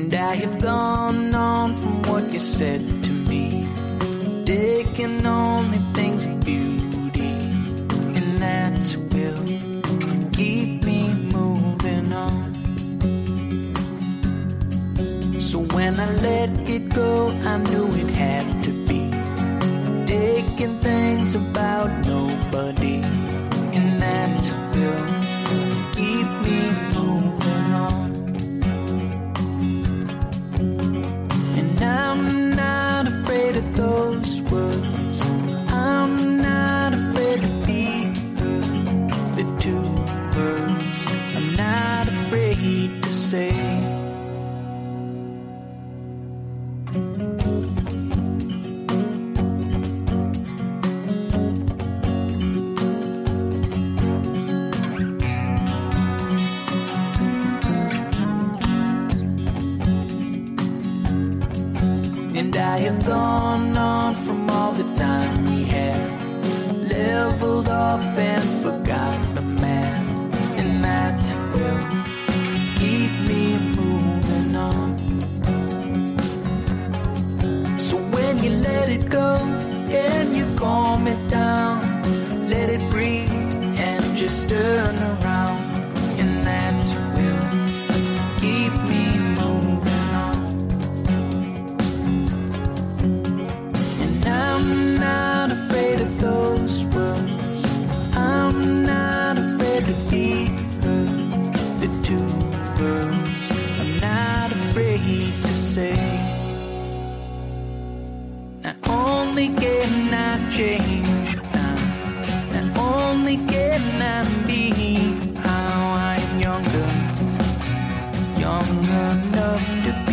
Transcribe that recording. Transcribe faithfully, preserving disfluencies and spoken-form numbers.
And I have gone on from what you said to me, taking only things of beauty, and that will keep me moving on. So when I let it go, I knew it had to be taking things about nobody, and that will keep me moving on. And I'm not afraid of those words, I'm not afraid to be heard. The two words I'm not afraid to say. And I have gone on from all the time we had, leveled off and forgot the man, and that will keep me moving on. So when you let it go and you calm it down, let it breathe and just turn around, and that will keep me moving on. And I'm not afraid of those words, I'm not afraid to be heard. The two words I'm not afraid to say. Not only can I change now, not only can I be how I am younger, young enough to be